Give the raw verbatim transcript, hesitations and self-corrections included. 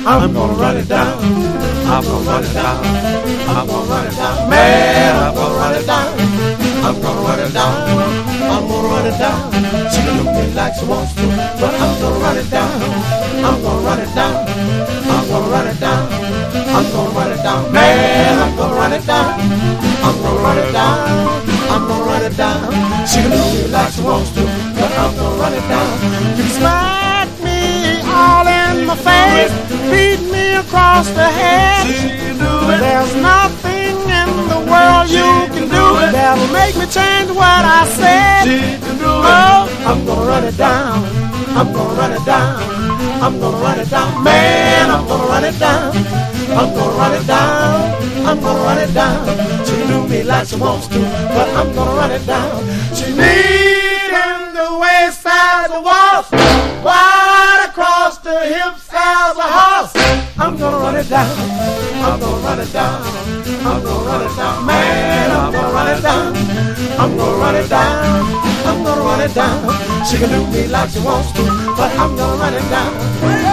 I'm gonna run it down. I'm gonna run it down. I'm gonna run it down. Man, I'm gonna run it down. I'm gonna run it down. I'm gonna run it down. She can look me like she wants to, but I'm gonna run it down. I'm gonna run it down. I'm gonna run it down. I'm gonna run it down. Man, I'm gonna run it down. I'm gonna run it down. I'm gonna run it down. She can look me like she wants to, but I'm gonna run it down. You smack me all in my face, beat me across the head. There's nothing in the world you can do that'll make me change what I said. Oh, I'm gonna run it down. I'm gonna run it down. I'm gonna run it down. Man, I'm gonna run it down. I'm gonna run it down. I'm gonna run it down. She can do me like she wants to, but I'm gonna run it down. She need in the waist as a waltz, wide across the hips as a horse. I'm gonna run it down. I'm gonna run it down. I'm gonna run it down. Man, I'm gonna run it down. I'm gonna run it down. I'm gonna run it down. She can do me like she wants to, but I'm gonna run it down.